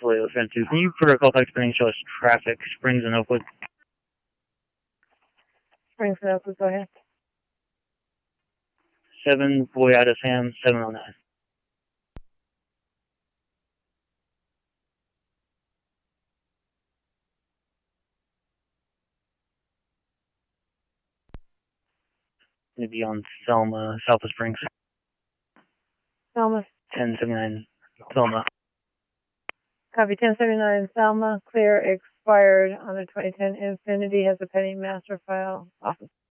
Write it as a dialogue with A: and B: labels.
A: Toledo Trent 2. Can you, for Colfax Springs, show us traffic, Springs and Oakwood?
B: Springs and Oakwood, go ahead.
A: 7, Boy out of Sam, 709. Maybe on Selma, South of Springs.
B: Selma.
A: 1079, Selma.
B: Copy 1079, Selma. Clear, expired on the 2010. Infinity has a pending master file. Office.